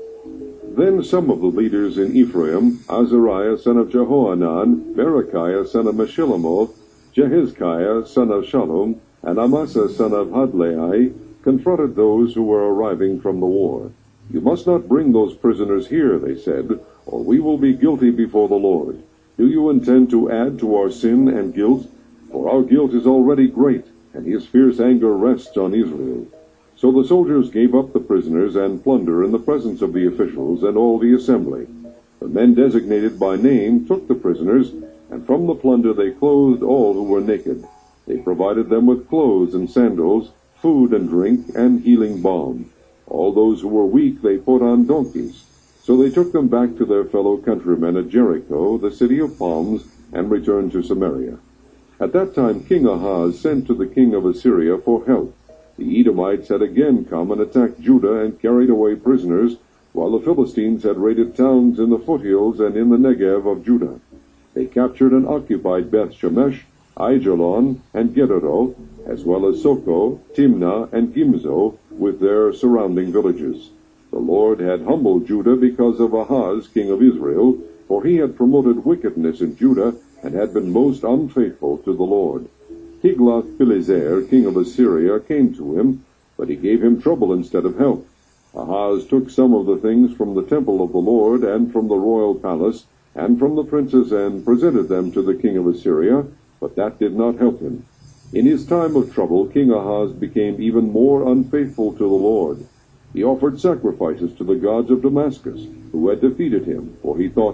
Then some of the leaders in Ephraim, Azariah son of Jehohanan, Berechiah son of Meshillemoth, Jehizkiah son of Shallum, and Amasa son of Hadlai, confronted those who were arriving from the war. "You must not bring those prisoners here," they said, "or we will be guilty before the Lord. Do you intend to add to our sin and guilt? For our guilt is already great, and his fierce anger rests on Israel." So the soldiers gave up the prisoners and plunder in the presence of the officials and all the assembly. The men designated by name took the prisoners, and from the plunder they clothed all who were naked. They provided them with clothes and sandals, food and drink, and healing balm. All those who were weak they put on donkeys. So they took them back to their fellow countrymen at Jericho, the city of palms, and returned to Samaria. At that time King Ahaz sent to the king of Assyria for help. The Edomites had again come and attacked Judah and carried away prisoners, while the Philistines had raided towns in the foothills and in the Negev of Judah. They captured and occupied Beth-Shemesh, Aijalon, and Gederoth, as well as Soko, Timnah, and Gimzo, with their surrounding villages. The Lord had humbled Judah because of Ahaz, king of Israel, for he had promoted wickedness in Judah, and had been most unfaithful to the Lord. Tiglath-Pileser, king of Assyria, came to him, but he gave him trouble instead of help. Ahaz took some of the things from the temple of the Lord, and from the royal palace, and from the princes, and presented them to the king of Assyria, but that did not help him. In his time of trouble, King Ahaz became even more unfaithful to the Lord. He offered sacrifices to the gods of Damascus, who had defeated him, for he thought,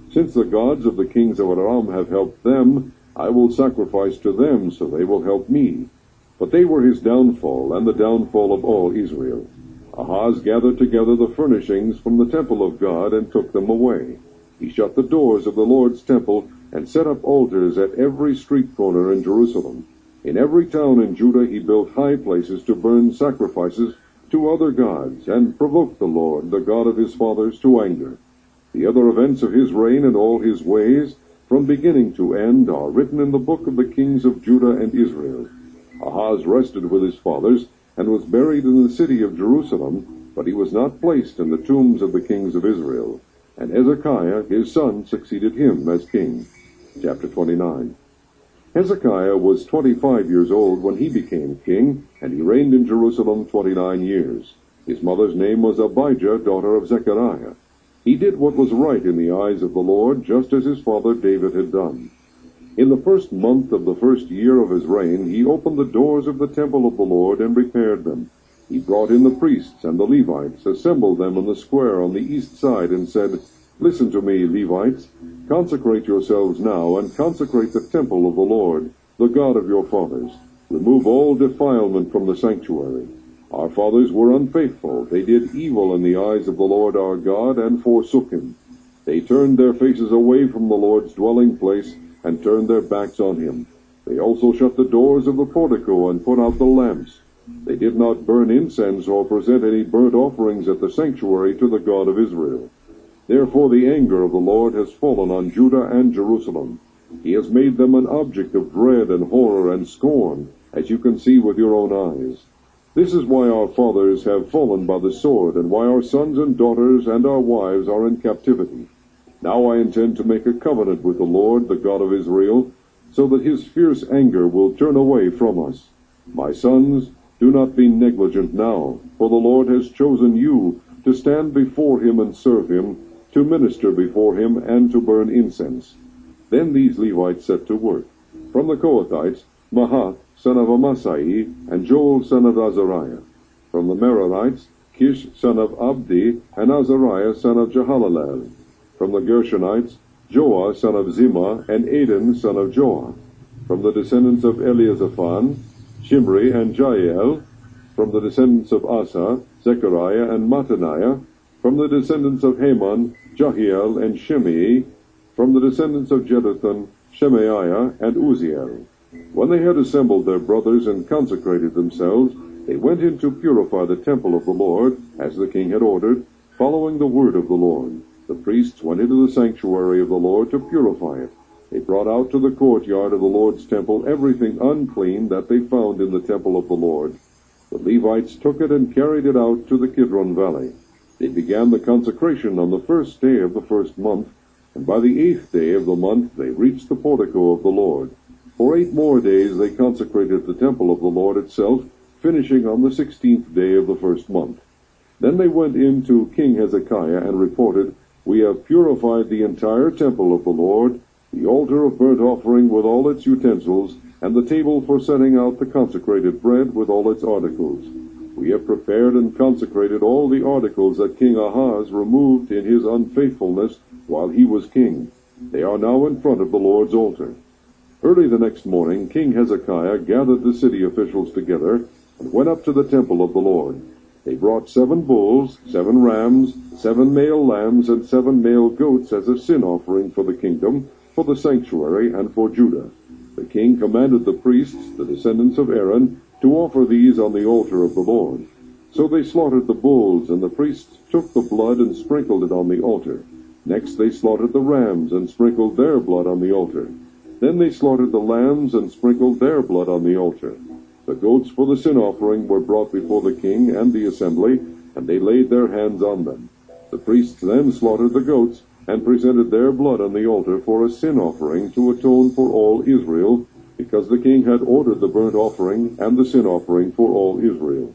Since the gods of the kings of Aram have helped them, I will sacrifice to them, so they will help me." But they were his downfall, and the downfall of all Israel. Ahaz gathered together the furnishings from the temple of God, and took them away. He shut the doors of the Lord's temple, and set up altars at every street corner in Jerusalem. In every town in Judah he built high places to burn sacrifices to other gods, and provoked the Lord, the God of his fathers, to anger. The other events of his reign and all his ways, from beginning to end, are written in the book of the kings of Judah and Israel. Ahaz rested with his fathers, and was buried in the city of Jerusalem, but he was not placed in the tombs of the kings of Israel. And Hezekiah his son succeeded him as king. Chapter twenty-nine. Hezekiah was twenty-five years old when he became king, and he reigned in Jerusalem twenty-nine years. His mother's name was Abijah, daughter of Zechariah. He did what was right in the eyes of the Lord, just as his father David had done. In the first month of the first year of his reign, he opened the doors of the temple of the Lord and repaired them. He brought in the priests and the Levites, assembled them in the square on the east side, and said, "Listen to me, Levites. Consecrate yourselves now, and consecrate the temple of the Lord, the God of your fathers. Remove all defilement from the sanctuary. Our fathers were unfaithful. They did evil in the eyes of the Lord our God, and forsook him. They turned their faces away from the Lord's dwelling place, and turned their backs on him. They also shut the doors of the portico, and put out the lamps. They did not burn incense or present any burnt offerings at the sanctuary to the God of Israel. Therefore the anger of the Lord has fallen on Judah and Jerusalem. He has made them an object of dread and horror and scorn, as you can see with your own eyes. This is why our fathers have fallen by the sword, and why our sons and daughters and our wives are in captivity. Now I intend to make a covenant with the Lord, the God of Israel, so that his fierce anger will turn away from us. My sons, do not be negligent now, for the Lord has chosen you to stand before him and serve him, to minister before him, and to burn incense." Then these Levites set to work. From the Kohathites, Mahath, son of Amasai, and Joel, son of Azariah. From the Merarites, Kish, son of Abdi, and Azariah, son of Jehalalel. From the Gershonites, Joah, son of Zimmah, and Adin, son of Joah. From the descendants of Eliasaphan, Shimri and Jael. From the descendants of Asa, Zechariah and Mattaniah. From the descendants of Haman, Jahiel and Shimei. From the descendants of Jeduthun, Shemaiah and Uzziel. When they had assembled their brothers and consecrated themselves, they went in to purify the temple of the Lord, as the king had ordered, following the word of the Lord. The priests went into the sanctuary of the Lord to purify it. They brought out to the courtyard of the Lord's temple everything unclean that they found in the temple of the Lord. The Levites took it and carried it out to the Kidron Valley. They began the consecration on the first day of the first month, and by the eighth day of the month they reached the portico of the Lord. For eight more days they consecrated the temple of the Lord itself, finishing on the sixteenth day of the first month. Then they went in to King Hezekiah and reported, "We have purified the entire temple of the Lord, the altar of burnt offering with all its utensils, and the table for setting out the consecrated bread with all its articles. We have prepared and consecrated all the articles that King Ahaz removed in his unfaithfulness while he was king. They are now in front of the Lord's altar." Early the next morning, King Hezekiah gathered the city officials together and went up to the temple of the Lord. They brought seven bulls, seven rams, seven male lambs, and seven male goats as a sin offering for the kingdom, for the sanctuary, and for Judah. The king commanded the priests, the descendants of Aaron, to offer these on the altar of the Lord. So they slaughtered the bulls, and the priests took the blood and sprinkled it on the altar. Next they slaughtered the rams and sprinkled their blood on the altar. Then they slaughtered the lambs and sprinkled their blood on the altar. The goats for the sin offering were brought before the king and the assembly, and they laid their hands on them. The priests then slaughtered the goats and presented their blood on the altar for a sin offering to atone for all Israel, because the king had ordered the burnt offering and the sin offering for all Israel.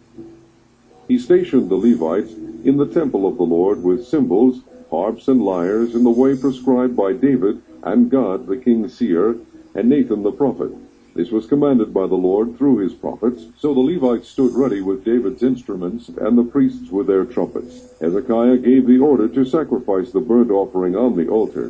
He stationed the Levites in the temple of the Lord with cymbals, harps, and lyres in the way prescribed by David and Gad the king's seer and Nathan the prophet. This was commanded by the Lord through his prophets. So the Levites stood ready with David's instruments and the priests with their trumpets. Hezekiah gave the order to sacrifice the burnt offering on the altar.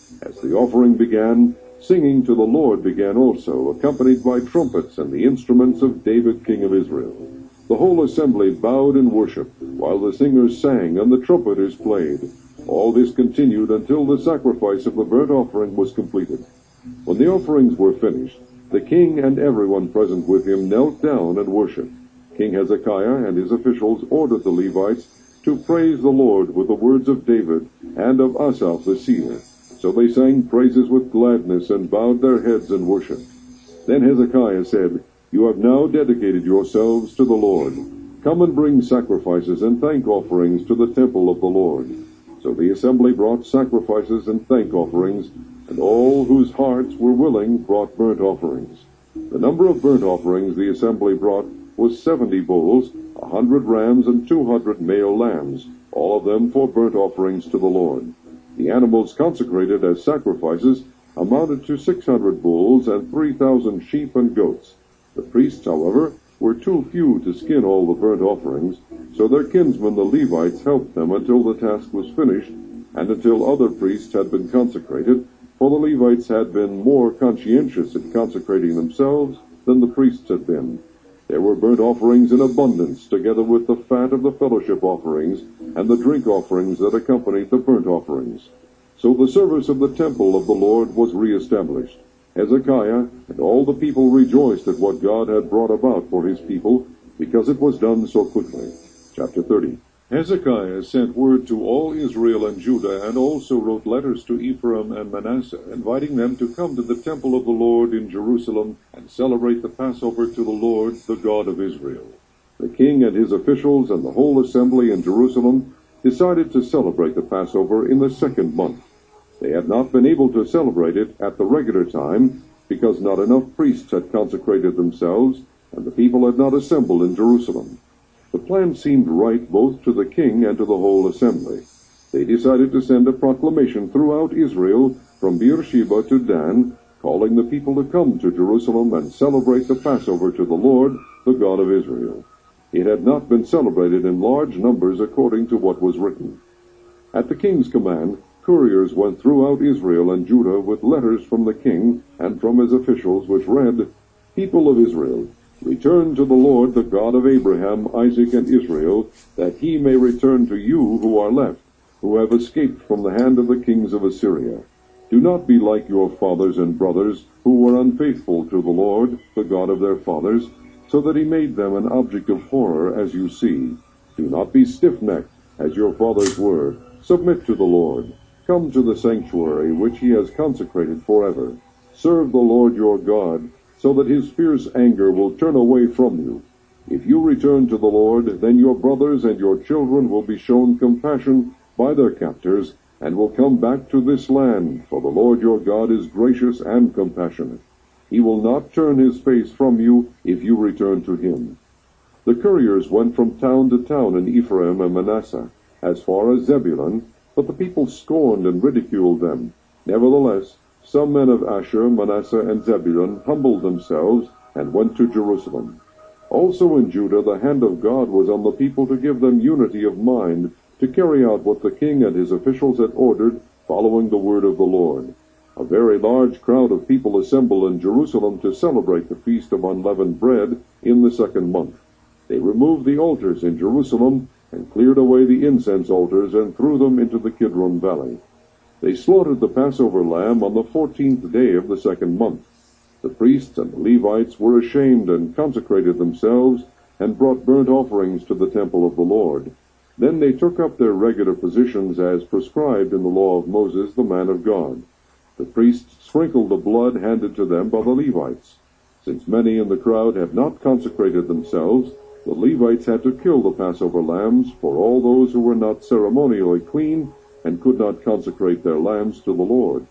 As the offering began, singing to the Lord began also, accompanied by trumpets and the instruments of David king of Israel. The whole assembly bowed in worship, while the singers sang and the trumpeters played. All this continued until the sacrifice of the burnt offering was completed. When the offerings were finished, the king and everyone present with him knelt down and worshipped. King Hezekiah and his officials ordered the Levites to praise the Lord with the words of David and of Asaph the seer. So they sang praises with gladness and bowed their heads in worship. Then Hezekiah said, "You have now dedicated yourselves to the Lord. Come and bring sacrifices and thank offerings to the temple of the Lord." So the assembly brought sacrifices and thank offerings, and all whose hearts were willing brought burnt offerings. The number of burnt offerings the assembly brought was seventy bulls, a hundred rams, and two hundred male lambs, all of them for burnt offerings to the Lord. The animals consecrated as sacrifices amounted to six hundred bulls and three thousand sheep and goats. The priests, however, were too few to skin all the burnt offerings, so their kinsmen the Levites helped them until the task was finished, and until other priests had been consecrated, for the Levites had been more conscientious in consecrating themselves than the priests had been. There were burnt offerings in abundance, together with the fat of the fellowship offerings and the drink offerings that accompanied the burnt offerings. So the service of the temple of the Lord was reestablished. Hezekiah and all the people rejoiced at what God had brought about for his people, because it was done so quickly. Chapter thirty. Hezekiah sent word to all Israel and Judah, and also wrote letters to Ephraim and Manasseh, inviting them to come to the temple of the Lord in Jerusalem and celebrate the Passover to the Lord, the God of Israel. The king and his officials and the whole assembly in Jerusalem decided to celebrate the Passover in the second month. They had not been able to celebrate it at the regular time because not enough priests had consecrated themselves, and the people had not assembled in Jerusalem. The plan seemed right both to the king and to the whole assembly. They decided to send a proclamation throughout Israel from Beersheba to Dan, calling the people to come to Jerusalem and celebrate the Passover to the Lord, the God of Israel. It had not been celebrated in large numbers according to what was written. At the king's command, couriers went throughout Israel and Judah with letters from the king and from his officials, which read, "People of Israel, return to the Lord, the God of Abraham, Isaac, and Israel, that he may return to you who are left, who have escaped from the hand of the kings of Assyria. Do not be like your fathers and brothers, who were unfaithful to the Lord, the God of their fathers, so that he made them an object of horror, as you see. Do not be stiff-necked, as your fathers were. Submit to the Lord. Come to the sanctuary which he has consecrated forever. Serve the Lord your God, so that his fierce anger will turn away from you. If you return to the Lord, then your brothers and your children will be shown compassion by their captors, and will come back to this land, for the Lord your God is gracious and compassionate. He will not turn his face from you if you return to him." The couriers went from town to town in Ephraim and Manasseh, as far as Zebulun, but the people scorned and ridiculed them. Nevertheless, some men of Asher, Manasseh, and Zebulun humbled themselves and went to Jerusalem. Also in Judah the hand of God was on the people to give them unity of mind, to carry out what the king and his officials had ordered, following the word of the Lord. A very large crowd of people assembled in Jerusalem to celebrate the Feast of Unleavened Bread in the second month. They removed the altars in Jerusalem and cleared away the incense altars and threw them into the Kidron Valley. They slaughtered the Passover lamb on the fourteenth day of the second month. The priests and the Levites were ashamed and consecrated themselves and brought burnt offerings to the temple of the Lord. Then they took up their regular positions as prescribed in the law of Moses, the man of God. The priests sprinkled the blood handed to them by the Levites. Since many in the crowd had not consecrated themselves, the Levites had to kill the Passover lambs for all those who were not ceremonially clean and could not consecrate their lambs to the Lord.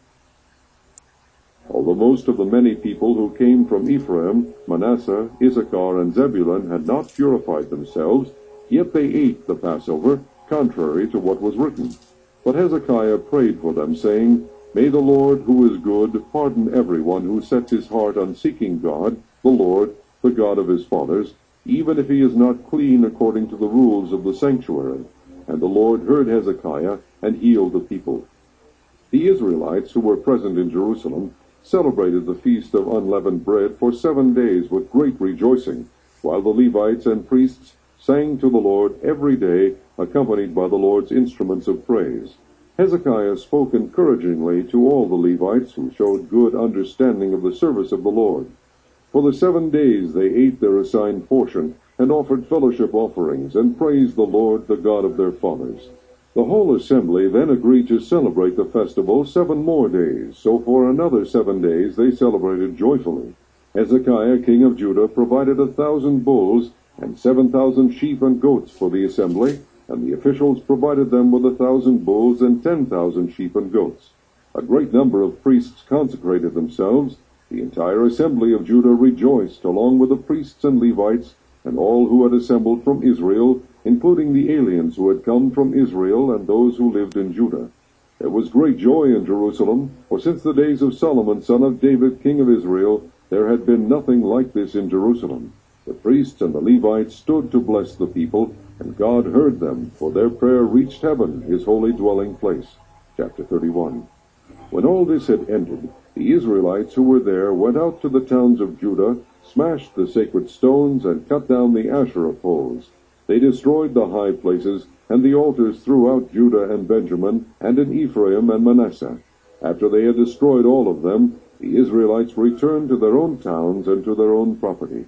Although most of the many people who came from Ephraim, Manasseh, Issachar, and Zebulun had not purified themselves, yet they ate the Passover, contrary to what was written. But Hezekiah prayed for them, saying, "May the Lord, who is good, pardon everyone who sets his heart on seeking God, the Lord, the God of his fathers, even if he is not clean according to the rules of the sanctuary." And the Lord heard Hezekiah and healed the people. The Israelites who were present in Jerusalem celebrated the feast of unleavened bread for seven days with great rejoicing, while the Levites and priests sang to the Lord every day, accompanied by the Lord's instruments of praise. Hezekiah spoke encouragingly to all the Levites, who showed good understanding of the service of the Lord. For the seven days they ate their assigned portion, and offered fellowship offerings, and praised the Lord, the God of their fathers. The whole assembly then agreed to celebrate the festival seven more days, so for another seven days they celebrated joyfully. Hezekiah, king of Judah, provided a thousand bulls and seven thousand sheep and goats for the assembly, and the officials provided them with a thousand bulls and ten thousand sheep and goats. A great number of priests consecrated themselves. The entire assembly of Judah rejoiced, along with the priests and Levites, and all who had assembled from Israel, including the aliens who had come from Israel and those who lived in Judah. There was great joy in Jerusalem, for since the days of Solomon, son of David, king of Israel, there had been nothing like this in Jerusalem. The priests and the Levites stood to bless the people, and God heard them, for their prayer reached heaven, his holy dwelling place. Chapter thirty-one. When all this had ended, the Israelites who were there went out to the towns of Judah, smashed the sacred stones, and cut down the Asherah poles. They destroyed the high places and the altars throughout Judah and Benjamin, and in Ephraim and Manasseh. After they had destroyed all of them, the Israelites returned to their own towns and to their own property.